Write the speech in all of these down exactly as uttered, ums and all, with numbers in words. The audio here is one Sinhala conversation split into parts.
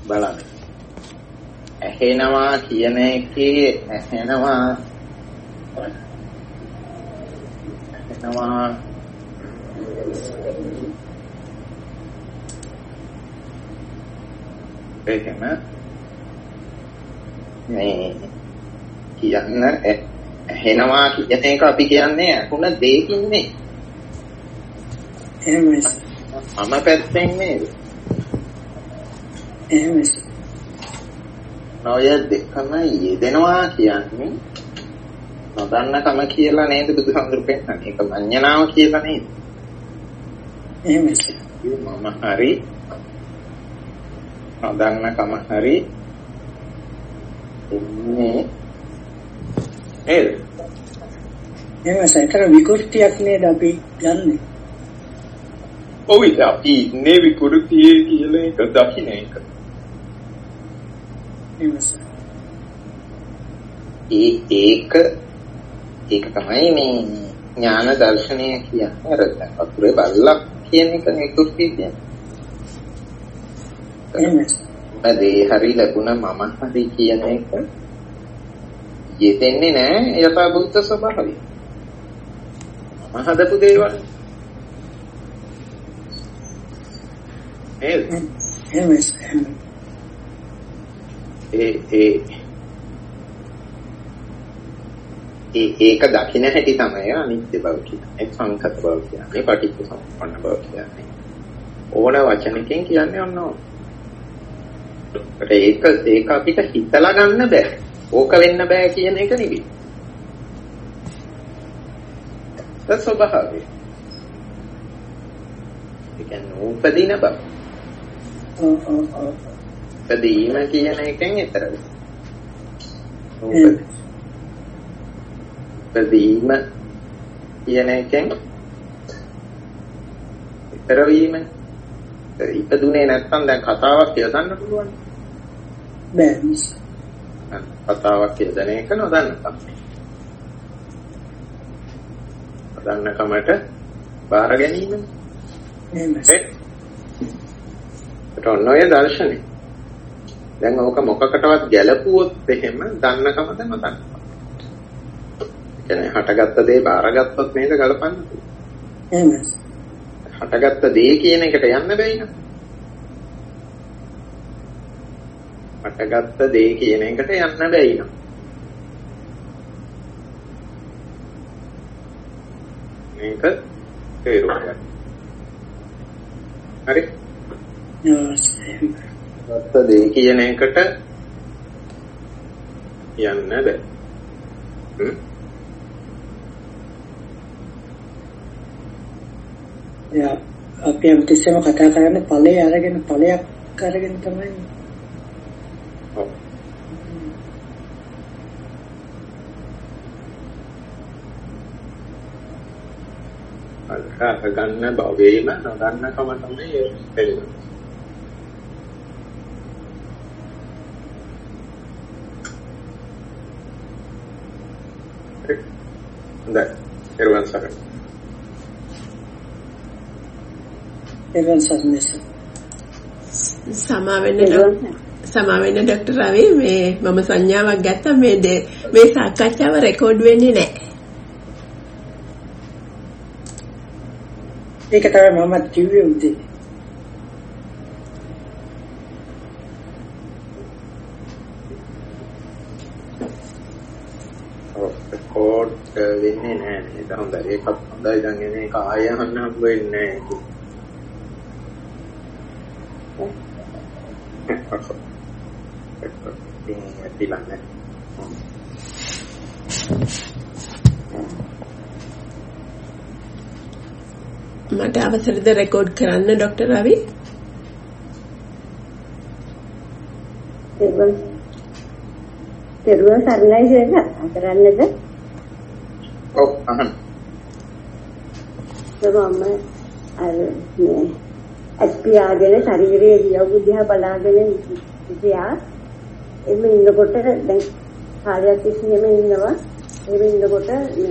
බලන්න. ඇහෙනවා කියන එකේ ඇහෙනවා ඇහෙනවා එහෙම මේ කියන්න ඇහෙනවා කියන එක අපි කියන්නේ අකුණ දෙකකින් නේ. එහෙමයි. මම පැත්තෙන් නේද? එහෙමයි. ඔය දෙකම යෙදෙනවා කියන්නේ නොදන්නකම කියලා නේද බුදුහාමුදුරු පෙන්නන්නේ. ඒක මඤ්ඤණාව කියලා නේද? එහෙමයි. මම හරි නොදන්නකම හරි ඉන්නේ නේද? එහෙමයි. ඒතර විකෘතියක් නේද අපි ගන්නෙ? ඔව් ඒක අපි ඉන්නේ විකෘතියේ කියලා එක දකින්න එක. ඒ ඒක ඒක තමයි මේ ඥාන දර්ශනය කියන්නේ. අර අතුරේ බල්ලක් කියන එක නිකුත්ති කියන්නේ. ඒ හරි ලැබුණ මම හරි කියන එක යෙදෙන්නේ නැහැ යථා බුද්ධ ස්වභාවය. මම හදපු දේවල්. ඒ ඒ ඒ ඒ ඒක දකින්න හැටි තමයි අනිත්‍ය බව කියන්නේ. සංකත බව කියන්නේ. පටිච්ච සමුප්පන්න බව කියන්නේ. ඕන වචනකින් කියන්නේ ඔන්නෝ. ඒක ඒක අපිට හිතලා ගන්න බෑ. ඕක වෙන්න බෑ කියන එක නෙවෙයි. ඒක ස්වභාවය. ඒ කියන්නේ උපදින බව. ඔව් ඔව් ඔව්. උපදීම කියන එකෙන් ඈතරද? උපදීම කියන එකෙන් ඈතර වීම. ඉපදුනේ නැත්නම් දැන් කතාවක් යොදන්න පුළුවන්. බෑ. කතාවක් යොදන එක නොදන්නකම. නොදන්නකමට බාර ගැනීම. එහෙමයි. ඒත් ඔන්නෝය දර්ශනේ. දැන් ඕක මොකකටවත් ගැලපුවොත් එහෙම දන්නකමද නොදන්නකම. ඒ කියන්නේ හටගත්ත දේ බාරගත්තොත් නේද ගලපන්නේ. එහෙමයි. හටගත්ත දේ කියන එකට යන්න බැයි නේද? හටගත්ත දේ කියන එකට යන්න බැයි නේද? මේක තේරුම් ගන්න. හරි? හටගත්ත දේ කියන එකට යන්න බැයි. හ්ම්? යා අපි අම්තිස්සම කතා කරන්නේ ඵලය අරගෙන ඵලයක් අරගෙන තමයි. ඔව්. අර ගන්න බවෙම නොදන්නකම තමයි එන්නේ. හොඳයි. එරුවන් සරණයි. එවන් සම්මස සමාවෙන්න සමාවෙන්න ડોક્ટર රවි මේ මම සංඥාවක් ගත්තා මේ මේ සාකච්ඡාව රෙකෝඩ් වෙන්නේ නැහැ. ඒක තමයි මම කිව්වේ උදේ. ඔව් රෙකෝඩ් වෙන්නේ නැහැ නේද? හොඳයි. ඒකත් හොඳයි. දැන් එන්නේ ඒක ආය අහන්න හම්බ වෙන්නේ නැහැ. Bilangnya. මට අවසරද රෙකෝඩ් කරන්න ડોક્ટર රවි? ඒකත් පෙරුව සරණයි කියලා අතරන්නද? ඔව් අහන්න. මම අර මේ අස්පියාගෙන ශරීරයේ දියවු දිහා බලාගෙන ඉතියා එමෙ ඉන්නකොට දැන් කාලයක් තිස්සේම ඉන්නවා. එහෙම ඉන්නකොට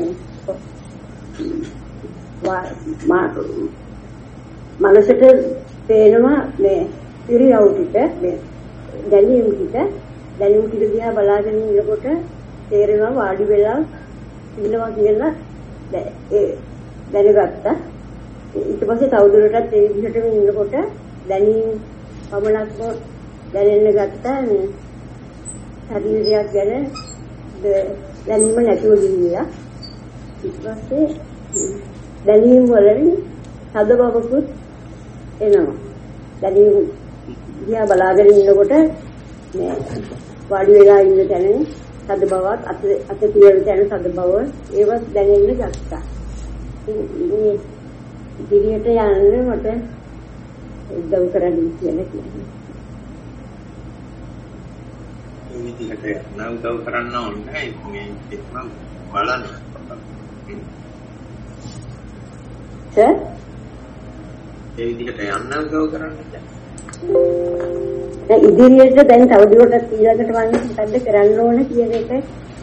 මේ මනසට පේනවා මේ ඉරියව් ටික මේ දැනීම ටික දැනීම ටික දිහා බලාගෙන ඉන්නකොට තේරෙනවා වාඩි වෙලා ඉන්නවා කියලා ඒ දැනගත්තා. ඊට පස්සේ තවදුරටත් ඒ විදිහටම ඉන්නකොට දැනීම පමණක්ම දැනෙන්න ගත්තා. ශරීරයක් ගැන දැනීම නැතිව ගියා. ඊට පස්සේ දැනීම වලින් සද බවකුත් එනවා. දැනීම දිහා බලාගෙන ඉන්නකොට මේ වාඩි වෙලා ඉන්න තැන සද බවක් අත අත පියවර තැන සද බව ඒවත් දැනෙන්න ගත්තා. මේ ඉදිරියට යන්න මට උදව් කරන්න කියලා කියන්නේ. මේ විදිහට යන්න උදව් කරන්න ඕනේ මේ එක්ම බලන්න. සර් ඒ විදිහට යන්න උදව් කරන්න. දැන් ඉදිරියට දැන් තවදුරටත් ඊළඟට වන්නේ මොකද්ද කරන්න ඕන කියන එක.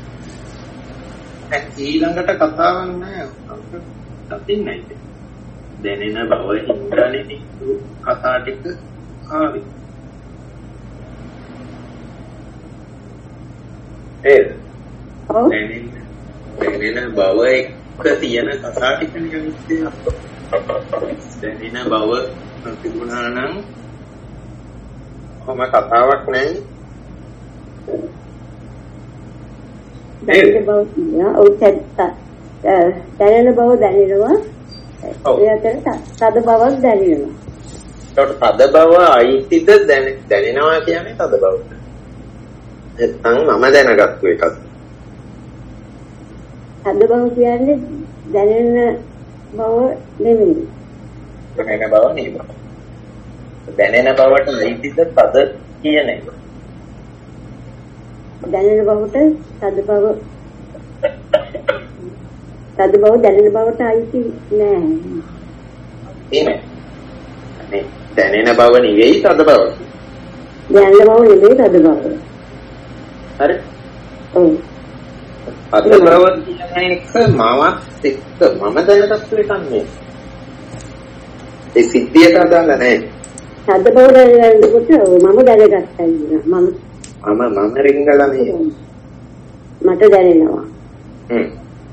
දැන් ඊළඟට කතාවක් නෑ. දකින්නයි. දැනෙන බව හින්දානේ කතා ටික ආවේ. ඒ ඔව් දැනෙන දැනෙන බව එක්ක තියෙන කතා ටික නිකන් දැනෙන බව තිබුණා නම් කොහොම කතාවක් නැහැ. දැනෙන බව කියනවා. ඔව් දැනෙන බව දැනෙනවා. ඒ අතර තද බවක් දැනෙනවා. ඒකට තද බව අයිතිද දැනෙනවා කියන්නේ තද බවද? නැත්නම් මම දැනගත්තු එකක්. තද බව කියන්නේ දැනෙන බව නෙමෙයි. දැනෙන බව නෙමෙයි. දැනෙන බවට අයිතිද තද කියන එක. දැනෙන බවට තද බව තද බව දැනෙන බවට අයිති නෑ. එහෙම. මේ දැනෙන බව නෙවෙයි තද බව. දැනෙන බව නෙවෙයි තද බව. හරි. ඔව්. තද බව කියන එක මමත් එක්ක මම දැනගත්තු එකක් නෙවෙයි. ඒ සිද්ධියට අදාළ නැහැ. තද බව දැනගන්නකොට මම දැනගත්තා නේද? මම මම මම රිංගලා නේ. මට දැනෙනවා. හ්ම්.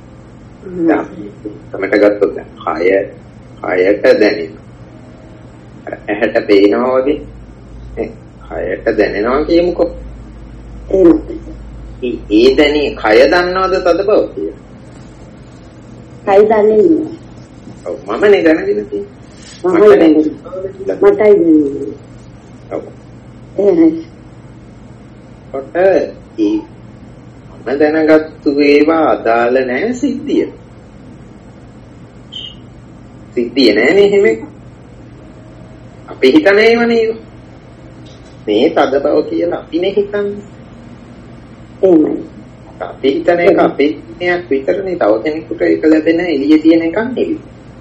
තමට ගත්තොත් දැන් කය කයට දැනෙනවා. ඇහැට පේනවා වගේ නේ කයට දැනෙනවා කියමුකෝ. එහෙම. ඒ දැනි කය දන්නවද තද බව කියලා? කය දන්නේ නෑ. ඔව් මමනේ දැනගෙන තියෙන්නේ. මමයි දැනගෙන. මටයි දැනෙන්නේ. ඔව්. එහෙමයි. කොට ඒ මම දැනගත්තු ඒවා අදාළ නැහැ සිද්ධිය. සිද්ධිය නෑනේ එහෙම එක. අපි හිතන්නේ ඒව නේද? මේ තද බව කියලා අපිනේ හිතන්නේ. එහෙමයි. අපි හිතන එක අපේ ඉන්නයක් විතරනේ. තව කෙනෙකුට ඒක ලැබෙන එළිය තියෙන එකක් නෙවෙයි.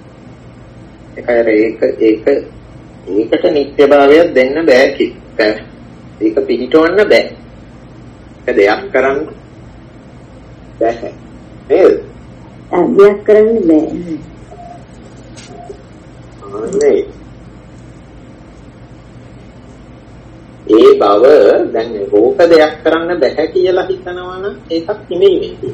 ඒක ඒක ඒකට නිත්‍යභාවයක් දෙන්න බෑ කිව්ව. ඒක පිළිටවන්න බෑ. ඒක දෙයක් කරන්න බෑ. නේද? දෙයක් කරන්න බෑ. අනේ ඒ බව දැන් ඕක දෙයක් කරන්න බෑ කියලා හිතනවා නම් ඒකක් නෙමෙයි මේක.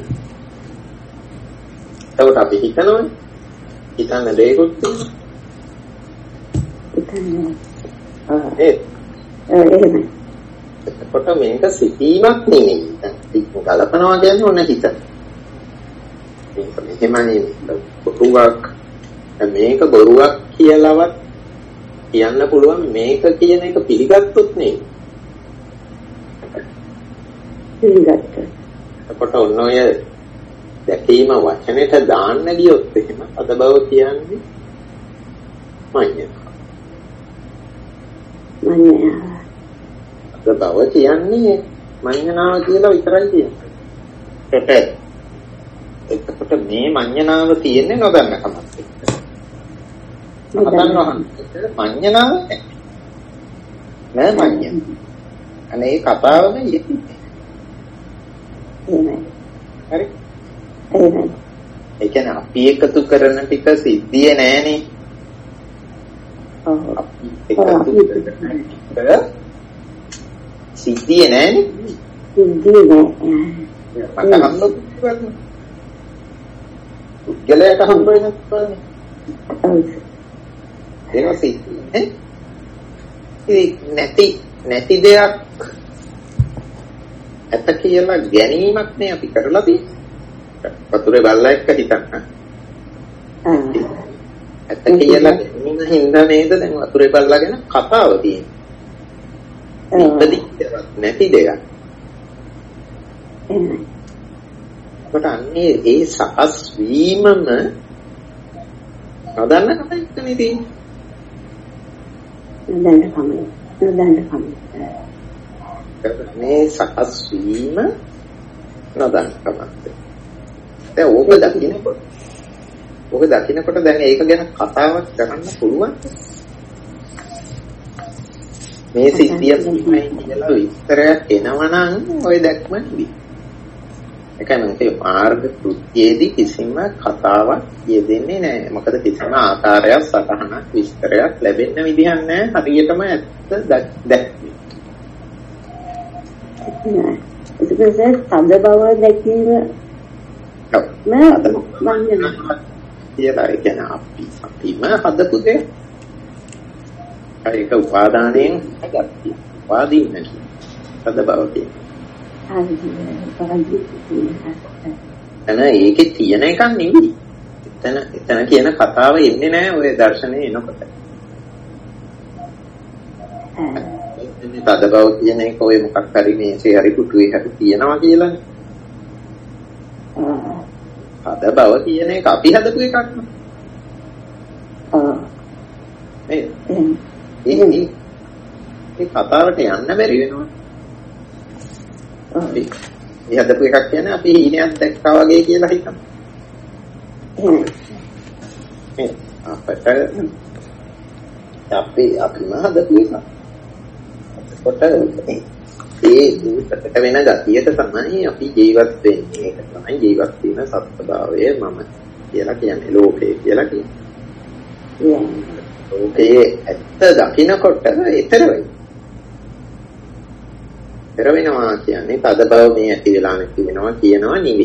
ඒකට අපි හිතනවනේ. හිතන්න දෙයක්වත් තියෙනවා. හිතන්නේ. ආ ඒ එහෙමයි. එතකොට මේක සිතීමක් නෙමෙයි. දැන් කල්පනවා කියන්නේ ඔන්න හිත. මේක මෙහෙමනේ බොරුවක්. මේක බොරුවක් කියලාවත් කියන්න පුළුවන් මේක කියන එක පිළිගත්තොත් නේ. පිළිගත්ත. එතකොට ඔන්න ඔය දැකීම වචනෙට දාන්න ගියොත් එහෙම අද බව කියන්නේ මඤ්ඤණ. මඤ්ඤණ. අද බව කියන්නේ මඤ්ඤණාව කියලා විතරයි කියන්නේ. එතකොට මේ මඤ්ඤණාව තියෙන්නේ නොදන්නකමත් එක්ක. නොදන්නවා. මඤ්ඤණාව නෑ මඤ්ඤණ. අනේ ඒ කතාවම යෙන්නේ. එහෙමයි. හරි. එහෙමයි. ඒ කියන්නේ අපි එකතු කරන ටික සිද්ධිය නෑනේ. ඔව්. අපි එකතු කරන ටික සිද්ධිය නෑනේ. සිද්ධිය නෑ. මට හම්බුනේ පුද්ගලයාට හම්බ වෙනත් බලන්නේ. ඒක සිද්ධිය නේ. නැති නැති දෙයක් ඇත කියලා ගැනීමක් නේ අපි කරලා තියෙන්නේ. වතුරේ බල්ලා එක්ක හිතන්න. ඇත කියලා ගැනීම හින්දා නේද දැන් වතුරේ බල්ලා ගැන කතාව තියෙන්නේ. ඉපදිච්චවත් නැති දෙයක්. කොට අන්නේ ඒ සකස් වීමම නොදන්න කමක් නෙදී. නොදන්න කමක්. නොදන්න කමක්. මේ සකස් වීම නොදන්න කමක්. දැන් ඕක දකින්නකොට ඕක දකින්නකොට දැන් ඒක ගැන කතාවක් කරන්න පුළුවන්. මේ සිද්ධිය තමයි කියලා විස්තරයක් එනවනම් ඔය දැක්ම නෙවි. ඒකයි මම කියේ මාර්ග කෘත්‍යයේදී කිසිම කතාවක් යෙදෙන්නේ නැහැ. මොකද කිසිම ආකාරයක් සතහනක් විස්තරයක් ලැබෙන්න විදිහක් නැහැ. හරියටම ඇත්ත දැක්කේ. ඒක සඳ බව දැකීම මම කියලා කියන අපි අපිම හදපු දෙයක්. ඒක උපාදානයෙන් හදන්නේ. උපාදීන් නෙවෙයි. සඳ බව කියන්නේ. එන ඒකේ තියෙන එකක් නෙවෙයි. එතන එතන කියන කතාව එන්නේ නැහැ ඔය දර්ශනේ එනකොට. මේ තද බව කියන එක ඔය මොකක් හරි මේසේ හරි පුටුවේ හරි තියෙනවා කියලානේ. තද බව කියන එක අපි හදපු එකක් නේ. ආ. ඒ ඒ ඒ කතාවට යන්න බැරි වෙනවා. අපි මේ හදපු එකක් කියන්නේ අපි හීනයක් දැක්කා වගේ කියලා හිතමු. එහෙනම් අපිට අපි අපිම හදපු එක. කොට ඒ දුකට වෙන ගතියට තමයි අපි ජීවත් වෙන්නේ. ඒක තමයි ජීවත් වෙන සත්‍යභාවය මම කියලා කියන්නේ ලෝකේ කියලා කියන්නේ. ලෝකයේ ඇත්ත දකින්නකොට ඊතර වෙයි. පෙර වෙනවා කියන්නේ තද බව මේ ඇති වෙලා නැති වෙනවා කියනවා නෙවෙයි.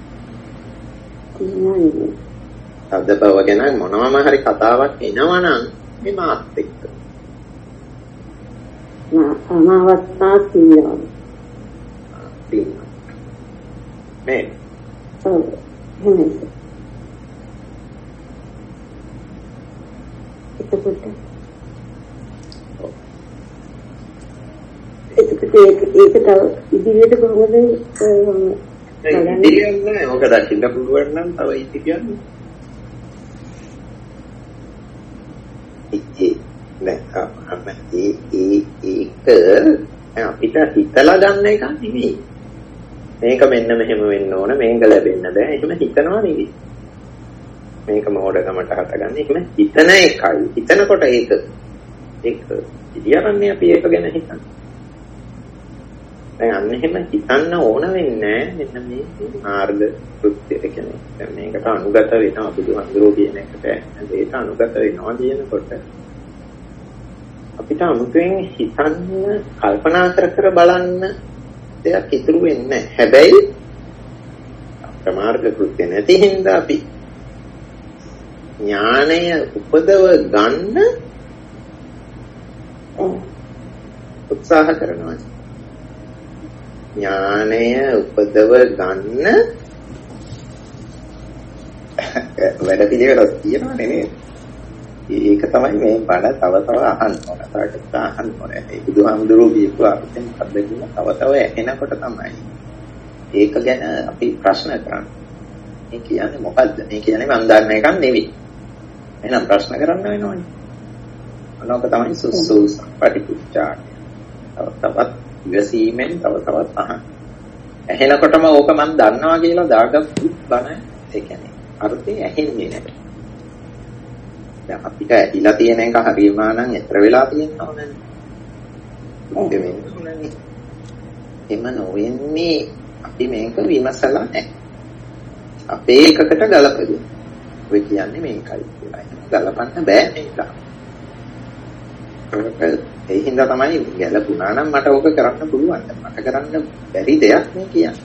තද බව ගැන මොනවාම හරි කතාවක් එනවනම් මේ මාත් එක්ක. මාවත් තාත් කියනවා. මේ ඔව් එහෙමයි. එතකොට ඒක ඒක තව ඉදිරියට කොහොමද ඉදිරියට නෑ ඔක දකින්න පුළුවන් නම් තව ඉදිරියට ඒ නෑ අපේ ඒ ඒක අපිට හිතලා ගන්න එක නෙමෙයි මේක මෙන්න මෙහෙම වෙන්න ඕන මේක ලැබෙන්න බෑ එහෙම හිතනවා නෙවෙයි මේක මොඩකමට හටගන්නේ එහෙම හිතන එකයි හිතනකොට ඒක ඒක ඉදිරියන්නේ අපි ඒක ගැන හිතන්නේ දැන් අන්න එහෙම හිතන්න ඕන වෙන්නේ මෙන්න මේ මාර්ග කෘත්‍ය කියන්නේ දැන් මේකට අනුගත වෙනවා බුදුහාමුදුරුවෝ කියන එකට ඒකට අනුගත වෙනවා කියනකොට අපිට අමුතුවෙන් හිතන්න කල්පනා කර කර බලන්න දෙයක් ඉතුරු වෙන්නේ නැහැ හැබැයි ප්‍රමාර්ග කෘත්‍ය නැති හින්දා අපි ඥානය උපදව ගන්න උත්සාහ කරනවා ඥානය උපදව ගන්න වැඩ පිළිවෙලක් තියෙනවා නේද? ඒක තමයි මේ බණ තව තව අහන්න ඕන. තාකට අහන්න ඕන. ඒ බුදුහාමුදුරුවෝ කියපු අපිට මොකද්ද කියලා තව තව එනකොට තමයි ඒක ගැන අපි ප්‍රශ්න කරන්නේ. මේ කියන්නේ මොකද්ද? මේ කියන්නේ මම දන්න එකක් නෙවෙයි. එහෙනම් ප්‍රශ්න කරන්න වෙනවනේ. අනෝක තමයි සුසු පටිච්චාර. තව තවත් ඉවසීමෙන් තව තවත් අහන්න. ඇහෙනකොටම ඕක මම දන්නවා කියලා දාගත්තු බණ ඒ කියන්නේ අර්ථය ඇහෙන්නේ නැහැ. දැන් අපිට ඇහිලා තියෙන එක හරියම නම් එතර වෙලා තියෙනවා නේද? මොකද වෙන්නේ? එම නොවෙන්නේ අපි මේක විමසලා නැහැ. අපේ එකකට ගලපගෙන. ඔය කියන්නේ මේකයි කියලා. ගලපන්න බෑ මේක. ඒ හින්දා තමයි ගැලපුණා නම් මට ඕක කරන්න පුළුවන්. මට කරන්න බැරි දෙයක් නේ කියන්නේ.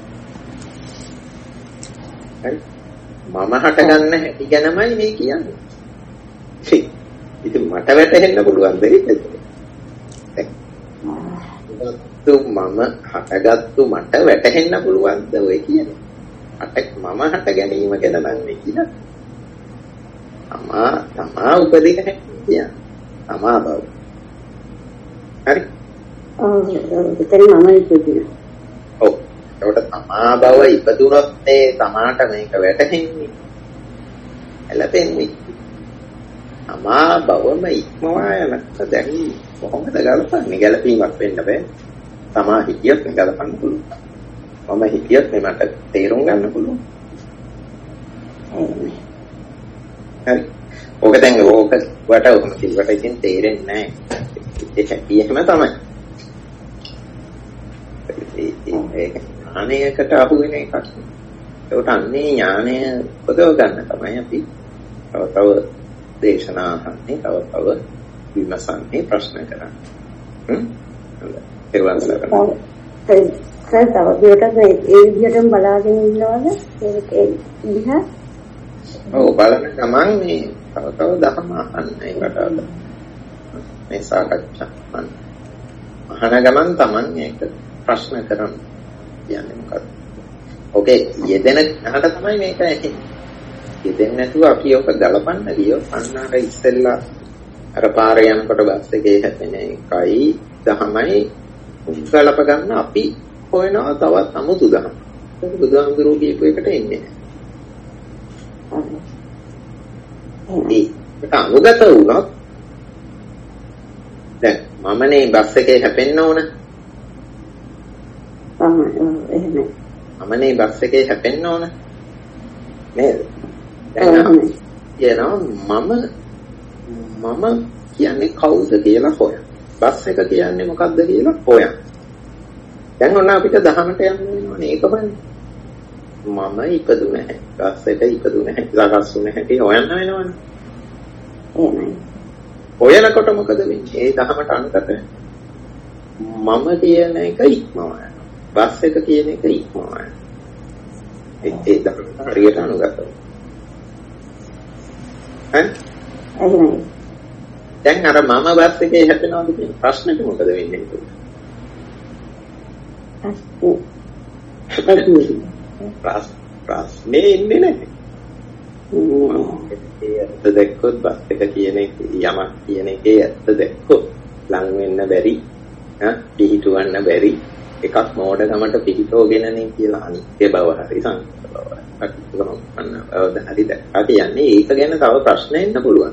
හරි. මම හටගන්න හැටි ගැනමයි මේ කියන්නේ. ඉතින් මට වැටහෙන්න පුළුවන් දෙයක් ඒක. තු මම හටගත්තු මට වැටහෙන්න පුළුවන්ද ඔය කියන්නේ. අට මම හට ගැනීම ගැන නම් මේ කියන්නේ. තමා තමා උපදින හැටි කියන්නේ. තමා බව. හරි. ඔව් ඒතරේ මම ඉපදුණා. ඔව්. ඒකට තමා බව ඉපදුනොත් මේ තමාට මේක වැටහෙන්නේ. එළපෙන්නේ. තමා බවම ඉක්මවා යනකොට දැන් කොහොමද ගලපන්නේ? ගැලපීමක් වෙන්න බෑ. තමා හිතියත් ගලපන්න පුළුවන්. මම හිතියත් මට තේරුම් ගන්න පුළුවන්. හරි. ඕක දැන් ඕක වට ඔකම කිව්වට ඉතින් තේරෙන්නේ නැහැ. ඒක හැටියෙම තමයි. ඒක ඥානයකට අහු වෙන එකක්. ඒකට අන්නේ ඥානය උපදව ගන්න තමයි අපි තව තව දේශනා අහන්නේ, තව තව විමසන්නේ, ප්‍රශ්න කරන්නේ. හ්ම්? හොඳයි. ඒ වගේ සර් තව විතරක් ඒ විදිහටම බලාගෙන ඉන්නවද? ඒක දිහා ඔව් බලන ගමන් මේ තව තව දහම අහන්න ඒකට මේ සාකච්ඡා අහන්න. අහන ගමන් Taman මේක ප්‍රශ්න කරන්න කියන්නේ මොකක්ද? ඔකේ යෙදෙන අහකට තමයි මේක ඇහෙන්නේ. යෙදෙන්නේ නැතුව අපි ඔක ගලපන්න ගියොත් අන්නාට ඉස්සෙල්ලා අර පාර යනකොට බස් එකේ හැපෙන එකයි දහමයි ගලප ගන්න අපි හොයනවා තවත් අමුතු දහම. ඒක බුදුහාමුදුරුවෝ කියපු එකට එන්නේ නැහැ. ඒක අනුගත වුණොත් දැන් මමනේ බස් එකේ හැපෙන්න ඕන. එහෙමයි. මමනේ බස් එකේ හැපෙන්න ඕන. නේද? දැන් කියනවා මම මම කියන්නේ කවුද කියලා හොයන. බස් එක කියන්නේ මොකක්ද කියලා හොයන. දැන් ඔන්න අපිට දහමට යන්න වෙනවනේ ඒක බලන්න. මම ඉපදුනේ නැහැ. බස් එක ඉපදුනේ නැහැ. සකස්ුනේ නැහැ. හොයන්න වෙනවනේ. එහෙමයි. හොයනකොට මොකද වෙන්නේ? ඒ දහමට අනුගත මම කියන එක ඉක්මවා යනවා. බස් එක කියන එක ඉක්මවා යනවා. ඒ දහමට හරියට අනුගත වෙනවා. ඈ? එහෙමයි. දැන් අර මම බස් එකේ හැපෙනවද කියන ප්‍රශ්නෙට මොකද වෙන්නේ ඒක? ප්‍රශ්න ප්‍රශ්නේ ඉන්නේ නැහැ. ඒ ඇත්ත දැක්කොත් බස් එක කියන එක යමක් කියන එකේ ඇත්ත දැක්කොත් ලං වෙන්න බැරි ඈ පිහිටවන්න බැරි එකක් මෝඩකමට පිහිටෝගෙනනේ කියලා අනිත්‍ය බව හරි සංකත බව හරි හරි දැක්කා කියන්නේ ඒක ගැන තව ප්‍රශ්න එන්න පුළුවන්.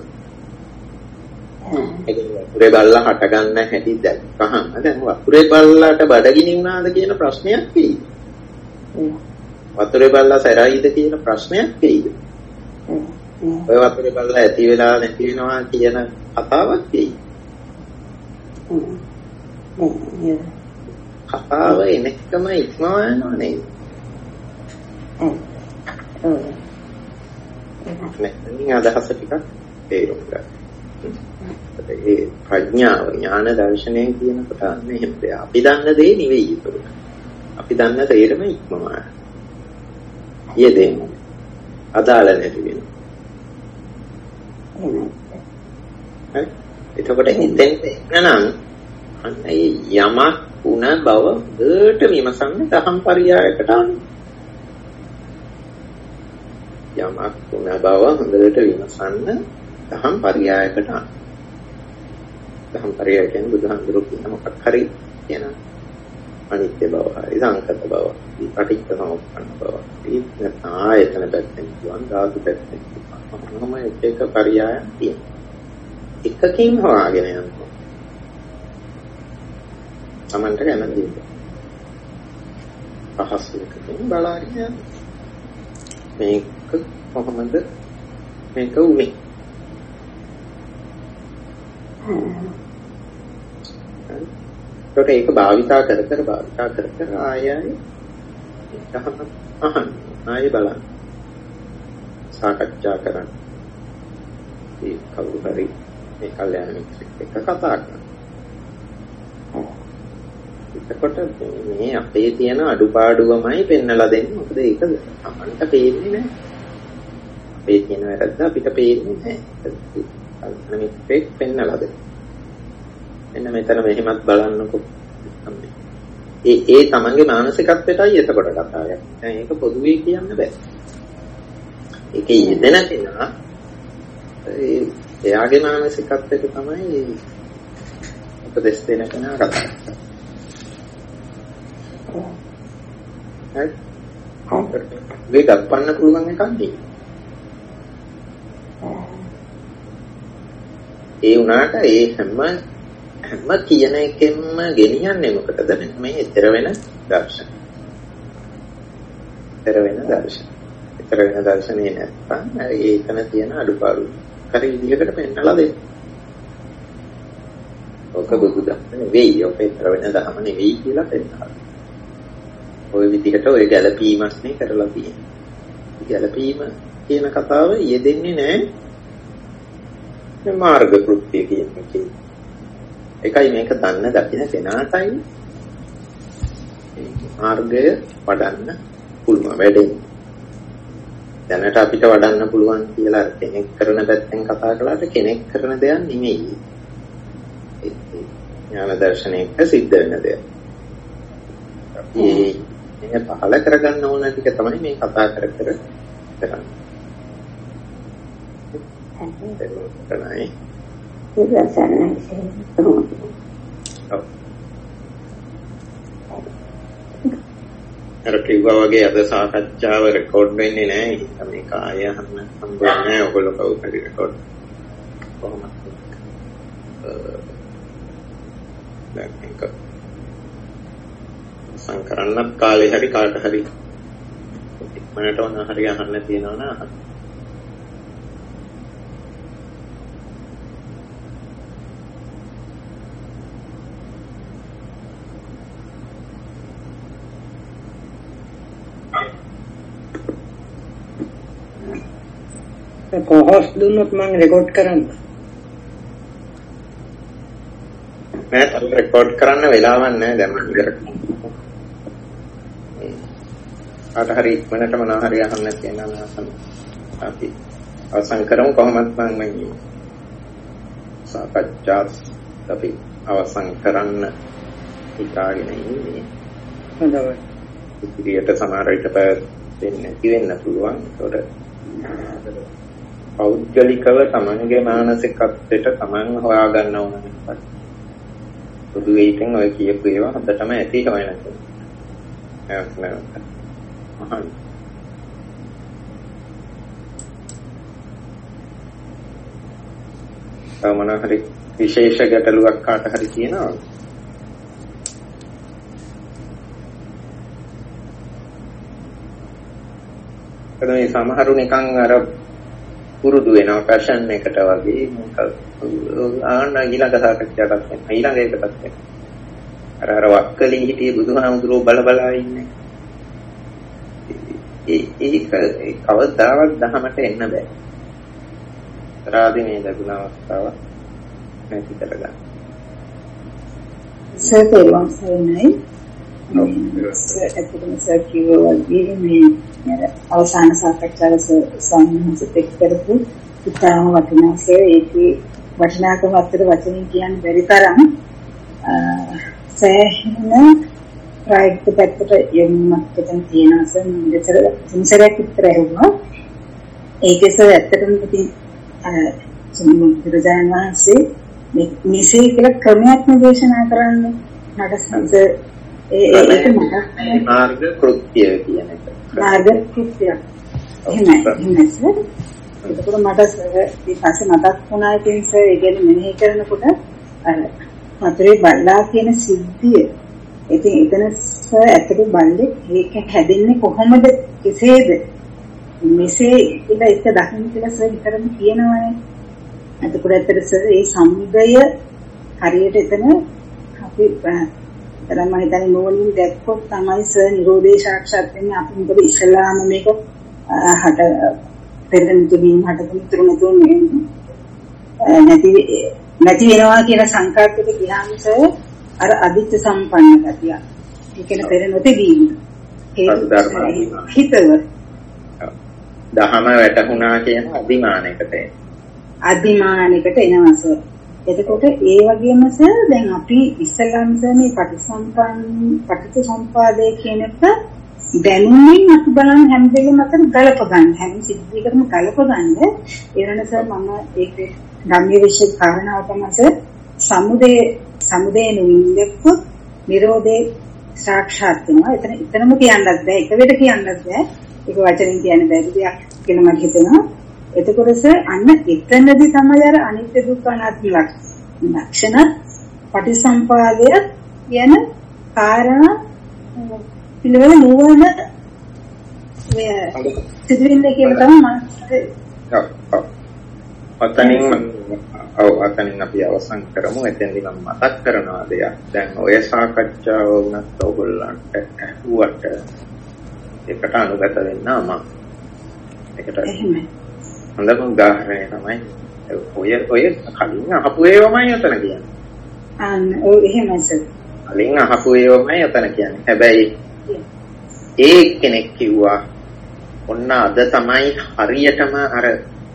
ඒක වතුරේ බල්ලා හට ගන්න හැටි දැක්කහම දැන් වතුරේ බල්ලාට බඩගිනි වුණාද කියන ප්‍රශ්නයක් එයි. වතුරේ බල්ලා සැරයිද කියන ප්‍රශ්නයක් එයිද? ඔය වතුරේ බල්ලා ඇති වෙලා නැති වෙනවා කියන කතාවක් එයි. කතාව එනකම ඉක්මවා යනවා නේද? මේ අදහස ටිකක් තේරුම් ගන්න. ඒ ප්‍රඥාව ඥාන දර්ශනය කියනකොට අන්නේ එහෙම දෙයක්. අපි දන්න දේ නෙවෙයි ඒක. අපි දන්න දේරම ඉක්මවා. යෙදෙන්න. අදාළ නැති වෙනවා. හරි. එතකොට හිතෙන් නනම් අන්න ඒ යමක් උන බව දෙට විමසන්නේ දහම් පරියායකට අනුව. යමක් උන බව හොඳට විමසන්න දහම් පරියායකට අනුව. දහම් පරියාය කියන්නේ බුදුහාමුදුරුවෝ කියන මොකක් හරි කියන අනිත්‍ය බව හරි සංකත බව පටිච්ච සමුප්පන්න බව ඊට ආයතන පැත්තෙන් කියනවා ධාතු පැත්තෙන් කියනවා මොනම එක පරියායක් තියෙනවා එකකින් හොයාගෙන යනවා සමන්ට කැමති පහස් එකකින් බලාගෙන මේක කොහොමද මේක උනේ ඒක භාවිතා කර කර භාවිතා කර කර ආයයි දහම අහන්න ආයෙ බලන්න සාකච්ඡා කරන්න ඒ කවුරු හරි මේ කල්යාණ මිත්‍රෙක් එක්ක කතා කරන්න එතකොට මේ අපේ තියෙන අඩුපාඩුවමයි පෙන්නලා දෙන්නේ. මොකද ඒක Tamanට පේන්නේ නැහැ. අපේ තියෙන වැරද්ද අපිට පේන්නේ නැහැ. මේක පෙන්නලා දෙන්නේ. එන්න මෙතන මෙහෙමත් බලන්නකො. ඒ ඒ Tamanගේ මානසිකත්වයටයි එතකොට කතාවක්. දැන් ඒක පොදුවේ කියන්න බෑ. ඒකේ යෙදෙන කෙනා ඒ එයාගේ මානසිකත්වයට තමයි උපදෙස් දෙන කෙනා කතා කරන්නේ. හරි. ඒක ගන්න පුළුවන් එකක් නෙවෙයි. ඒ උනාට ඒ හැම හැම කියන එකෙන්ම ගෙනියන්නේ මොකටද? මේ ඊතර වෙන දර්ශන. ඊතර වෙන දර්ශන. ඊතර වෙන දර්ශනේ නැත්තම් ඒකන තියෙන අඩුපාඩු. හරි විදිහකට පෙන්නලා දෙන්න. ඔක බුදුදහම නෙවෙයි. ඔක ඊතර වෙන දහම නෙවෙයි කියලා පෙන්නනවා. ඔය විදිහට ඔය ගැළපීමක් නේ කරලා තියෙන්නේ. ගැළපීම කියන කතාව යෙදෙන්නේ නැහැ මේ මාර්ග කෘත්‍ය කියන එකේ. එකයි මේක දන්න දකින්න කෙනාටයි මාර්ගය වඩන්න පුළුවන් වැඩේ. දැනට අපිට වඩන්න පුළුවන් කියලා කෙනෙක් කරන පැත්තෙන් කතා කළාට කෙනෙක් කරන දෙයක් නෙමෙයි. ඥාන දර්ශනයක සිද්ධ වෙන දෙයක්. ඒ මේ පහල කරගන්න ඕන ටික තමයි මේ කතා කර කර කරන්නේ. හරි. අර කිව්වා වගේ අද සාකච්ඡාව රෙකෝඩ් වෙන්නේ නැහැ. ඒක මේක ආය අහන්න හම්බුනේ නැහැ. ඔයගොල්ලෝ කවුරු හරි රෙකෝඩ් කොහොමද? දැන් මේක සංකරන්නත් කාලේ හරි කාට හරි මනට ඕන හරි අහන්න තියෙනවා නා අහන්න. කොහොස් දුන්නොත් මම රෙකෝඩ් කරන්න. නෑ රෙකෝඩ් කරන්න වෙලාවක් නෑ දැන් මම ඉවර කරනවා. ආට හරි ඉක්මනට මොනවා හරි අහන්න තියෙනවා නම් අපි අවසන් කරමු. කොහොමද මම මේ සාකච්ඡා අපි අවසන් කරන්න හිතාගෙන ඉන්නේ. හොඳයි. ඉතිරියට සමහර විට දෙන්නේ නැති වෙන්න පුළුවන්. ඒකට පෞද්ගලිකව තමන්ගේ මානසිකත්වයට තමන් හොයාගන්න ඕන එකක්. පොදු වේිටින් ඔය කියපු ඒවා හොඳටම ඇති හොයනකොට. එහෙනම් අහන්න. තව මොනවා හරි විශේෂ ගැටලුවක් කාට හරි තියෙනවද? ඒ සමහරු නිකන් අර පුරුදු වෙනවා පැෂන් එකට වගේ ආන්න ඊළඟ සාකච්ඡාවක් වෙනවා ඊළඟ එකටත් වෙනවා අර අර වක්කලී හිටියේ බුදුහාමුදුරුවෝ බල බලා ඉන්නේ ඒ ඒක කවදාවත් දහමට එන්න බෑ රාදිනේ ලැබුණ අවස්ථාව නැති කරගන්න සර්කේලොන් සෙන්නේ ඇත්තටම සර් කිව්වා වගේ මේ අවසාන සාකච්ඡාව සම්බන්ධව එක් කරපු ඉතාම වටිනා සර් ඒකේ වටිනාකම අතර වචනින් කියන්න බැරි තරම් සෑහෙන ප්‍රායෝගික පැත්තට යොමුමක් දෙන්න තියෙනවා සර් මෙතර සින්සරයක් විතර ඇහුවා ඒකේ සර් ඇත්තටම ඉතින් සම්මුතිරජාන් වහන්සේ මේසේ කියලා ක්‍රමයක් දේශනා කරන්නේ මට සර් ඒ ඒක මට මාර්ග කෘත්‍ය කියන එක මාර්ග කෘත්‍ය එහෙමයි එහෙමයි සර් එතකොට මට සර් ඊපස්සේ මතක් වුණා ඉතින් සර් ඒ කියන්නේ මෙනෙහි කරනකොට අර මතරේ බල්ලා කියන සිද්ධිය ඉතින් එතන සර් ඇත්තට බල්ලේ ඒක හැදෙන්නේ කොහොමද කෙසේද මෙසේ කියලා එක දකින්න කියලා සර් විතරම කියනවානේ එතකොට ඇත්තට සර් ඒ සම්මුදය හරියට එතන අපි තරම මම හිතන්නේ නෝනින් දැක්කොත් තමයි සර් නිරෝධේ සාක්ෂාත් වෙන්නේ අපි මොකද ඉස්ලාම මේක හට පෙරෙන් තුමින් හට තුරුම තුරුම නැති නැති වෙනවා කියන සංකල්පෙට ගියාම සර් අර අදිච්ච සම්පන්න ගතිය. ඒ කියන්නේ පෙර නොතිබීම. ඒ හිතව. දහම වැටුණා කියන අදිමානයකට එන. අදිමානයකට එනවා සර්. එතකොට ඒ වගේම සර් දැන් අපි ඉස්සල්ලාම සර් මේ පටිසම්පන්න පටිච්චසමුප්පාදේ කියන එක දැනුමින් අපි බලන හැම දෙයක්ම අතර ගලප ගන්න. හැම සිද්ධියකටම ගලප ගන්න. ඊළඟ සර් මම ඒක ගම්ම්‍ය විශේෂ කාරණාව තමයි සර් සමුදේ සමුදේ නුවින්දෙක් නිරෝධේ සාක්ෂාත් වෙනවා. එතන එතනම කියන්නත් බෑ. එක වෙලට කියන්නත් බෑ. ඒක වචනෙන් කියන්න බැරි දෙයක් කියලා මට හිතෙනවා. එතකොට සර් අන්න එතනදී තමයි අර අනිත්‍ය දුක්ඛ අනාත්ම ලක්ෂණ පටිසම්පාදය කියන කාරණා පිළිවෙල නුවණ මේ සිදුවෙන්නේ කියලා තමයි මම ඔව් අතනින් ඔව් අතනින් අපි අවසන් කරමු. එතෙන්දී මම මතක් කරනවා දෙයක්. දැන් ඔය සාකච්ඡාව වුණත් ඔයගොල්ලන්ට ඇහුවට ඒකට අනුගත වෙන්න අමාරුයි. ඒකට එහෙමයි. හොඳම උදාහරණය තමයි ඔය ඔය කලින් අහපු ඒවාමයි උතන කියන්නේ. අන්න ඔව් එහෙමයි සර්. කලින් අහපු ඒවාමයි උතන කියන්නේ. හැබැයි ඒ කෙනෙක් කිව්වා ඔන්න අද තමයි හරියටම අර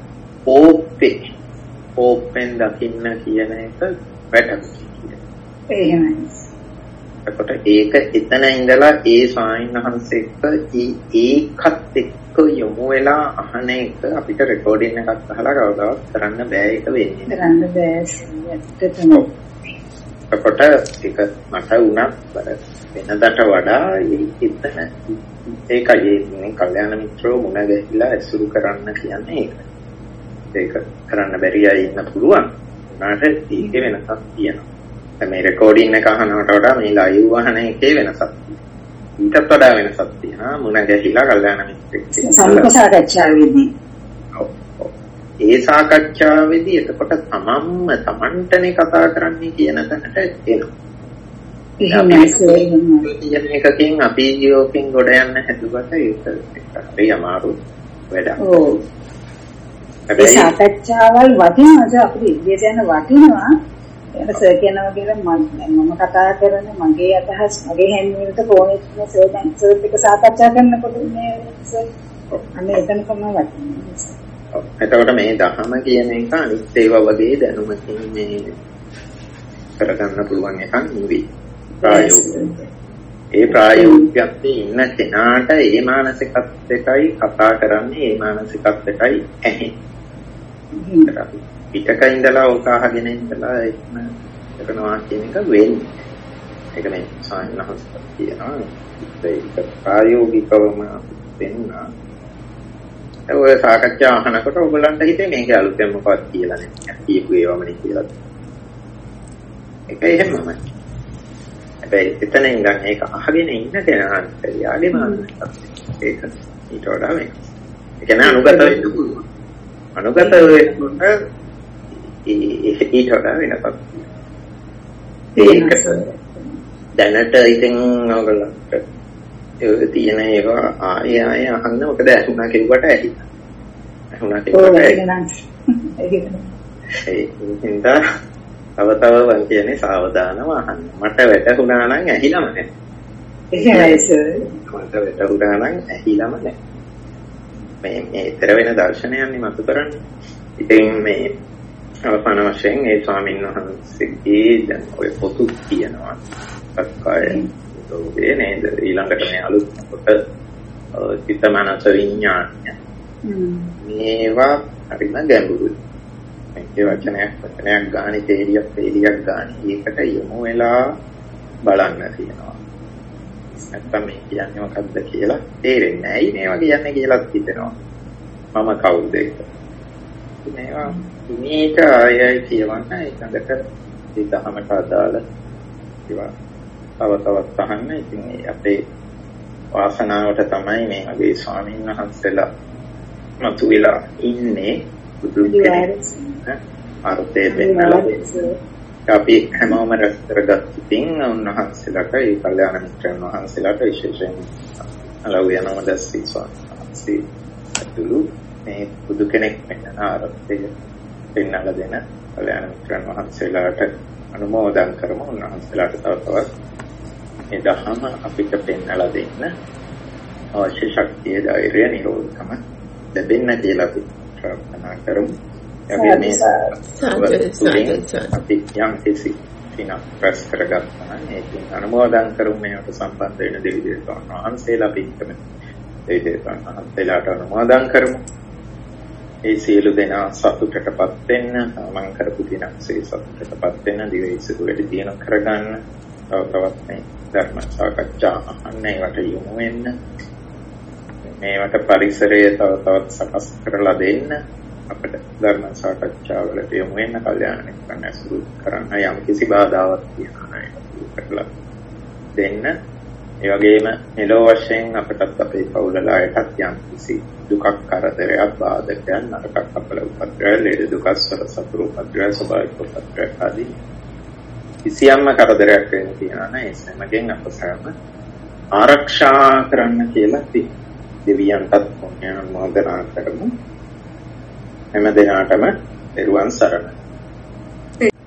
ඕපේ ඕපෙන් දකින්න කියන එක වැටහුනේ. එහෙමයි. එතකොට ඒක එතන ඉඳලා ඒ ස්වාමීන් වහන්සේත් ඒකත් එක්ක යොමු වෙලා අහන එක අපිට රෙකෝඩින් එකක් අහලා කවදාවත් කරන්න බෑ. ඒක වෙන්නේ කරන්න බෑ. ඇත්තටම එතකොට ඒක මට උනත් වෙනදට වඩා එතන ඒකයි මේ කල්යාණ මිත්‍රෝ මුණ ගැහිලා ඇසුරු කරන්න කියන්නේ ඒක. ඒක කරන්න බැරි අය ඉන්න පුළුවන්. උනාට ඒක වෙනසක් තියෙනවා. මේ රෙකෝඩින් එක අහනවට වඩා මේ ලයිව් අහන එකේ වෙනසක් තියෙනවා. ඊටත් වඩා වෙනසක් තියෙනවා. මුණ ගැහිලා කල්යාණ මිත්‍රෙක් සම්මුඛ සාකච්ඡාවේදී. ඔව්. ඒ සාකච්ඡාවේදී එතකොට තමන්ම තමන්ටනේ කතා කරන්නේ කියන තැනට එනවා. එහෙනම් එකකින් අපි ජීවිතෙන් ගොඩ යන්න හැදුවට ඒක හරි අමාරු වැඩක්. ඔව්. ඒ සාකච්ඡාවල් වටිනවා අපිට ඉගෙන ගන්න වටිනවා. ඒක සර් කියනවා කියලා මම කතා කරන්නේ මගේ අදහස් මගේ හැංගීමට කොහොමද සර් දැන් සර් එක සාකච්ඡා කරනකොට මේ සර් අනේ එතන තමයි වටින්නේ. ඔව්. එතකොට මේ දහම කියන එක අනිත් ඒවා වගේ දැනුමකින් මේ කරගන්න පුළුවන් එකක් නෙවෙයි. ඒ ප්‍රායෝගිකත්වයේ ඉන්න කෙනාට ඒ මානසිකත්වයටයි කතා කරන්නේ ඒ මානසිකත්වයටයි ඇහෙන්නේ. පිටක ඉඳලා ඕක අහගෙන ඉඳලා එන්න කරනවා කියන එක වෙන්නේ. ඒක මේ සායනහස් කියනවා. ඒක ප්‍රායෝගිකවම වෙන්නා. ඔය සාකච්ඡා අහනකොට ඔයගලන්ට හිතේ මේක අලුතෙන් මොකක්ද කියලා නේ. කියපු ඒවමනේ කියලා. ඒක එහෙමමයි. හැබැයි එතන ඉඳන් ඒක අහගෙන ඉන්න කෙනාට යාගේ මානසිකත්වය ඒක ඊට වඩා වෙනස්. ඒ කියන්නේ අනුගත වෙන්න පුළුවන්. අනුගත වෙනකොට ඊට වඩා වෙනසක්. ඒක දැනට ඉතින් ඔයගොල්ලන්ට ඒ තියෙන ඒවා ආය ආය අහන්න මොකද ඇහුණා කිව්වට ඇහි. ඇහුණා කිව්වට ඇහි. ඒ හින්දා තව තව වන් කියන්නේ සාවධානව අහන්න. මට වැටුණා නම් ඇහිලම නැහැ. එහෙමයි සර්. මට වැටුණා නම් ඇහිලම නැහැ. මේ මේ ඊතර වෙන දර්ශනයන්නේ මතු කරන්නේ. ඉතින් මේ අවසාන වශයෙන් ඒ ස්වාමීන් වහන්සේගේ දැන් ඔය පොතු කියනවා. සක්කාය දෝවේ නේද ඊළඟට මේ අලුත් කොට චිත්තමනස විඥානය. මේවා හරිම ගැඹුරුයි. ඒ වචනයක් වචනයක් ගානේ තේරියක් තේරියක් ගානේ ඒකට යොමු වෙලා බලන්න තියෙනවා. නැත්තම් මේ කියන්නේ මොකද්ද කියලා තේරෙන්නේ නැහැ. මේවා කියන්නේ කියලා හිතෙනවා. මම කවුද ඒක? මේවා මේක අයයි කියවන්න ඒකට ඒ දහමට අදාළ ඒවා තව තවත් අහන්න. ඉතින් අපේ වාසනාවට තමයි මේ වගේ ස්වාමීන් වහන්සේලා මතුවලා ඉන්නේ. බුදු කෙනෙක් අර්ථය දෙන්නවා. අපි හැමෝම රැස්කරගත්තින් උන්වහන්සේලාට ඒ කල්යාණ මිත්‍රයන් වහන්සේලාට විශේෂයෙන් අලව් යනම දැස්සී ස්වාමීන් වහන්සේ අතුළු මේ බුදු කෙනෙක් වෙන අර්ථය දෙන්නලා දෙන කල්යාණ මිත්‍රයන් වහන්සේලාට අනුමෝදන් කරමු. උන්වහන්සේලාට තව තවත් මේ දහම අපිට පෙන්වලා දෙන්න අවශ්‍ය ශක්තිය, ධෛර්යය, නිරෝධකම ලැබෙන්න කියලා අපි ප්‍රාර්ථනා කරමු. අපි යම් කිසි පිනක් ප්‍රස් කරගත්තා නම් ඒකෙන් අනුමෝදන් කරමු. මේකට සම්බන්ධ වෙන දෙවි දේවතාවුන් වහන්සේලා පිටකම දෙවි දේවතාවුන් වහන්සේලාට අනුමෝදන් කරමු. ඒ සියලු දෙනා සතුටටපත් වෙන්න, මම කරපු දිනක්සේ සතුටටපත් වෙන්න, දිවෙයිසු වැඩි දින කරගන්න, තව තවත් මේ ධර්ම සාකච්ඡා අහන්න, ඒවට යොමු වෙන්න, මේවට පරිසරය තව තවත් සකස් කරලා දෙන්න, අපිට ධර්ම සාකච්ඡාවලට යොමු වෙන්න, කල්යාණ මිත්‍රයන් ඇසුරු කරන්න, යම් කිසි බාධාවක් තියෙනවා නම් ඒක කරලා දෙන්න. ඒ වගේම මෙලොව වශයෙන් අපටත් අපේ පවුලලායටත් යම් කිසි දුකක්, කරදරයක්, බාධකයක්, නරකක්, අපල උපද්‍රවය, ලෙඩ දුක, සතර සතුරු උපද්‍රවය, ස්වභාවික උපද්‍රවය ආදී කිසියම්ම කරදරයක් වෙන්න තියනවා නම් ඒ සෑමකින් අප සෑම ආරක්ෂා කරන්න කියලා අපි දෙවියන්ටත් පුණ්‍යානුමෝදනා කරමු. හැම දිනාටම දරුවන් සරණයි.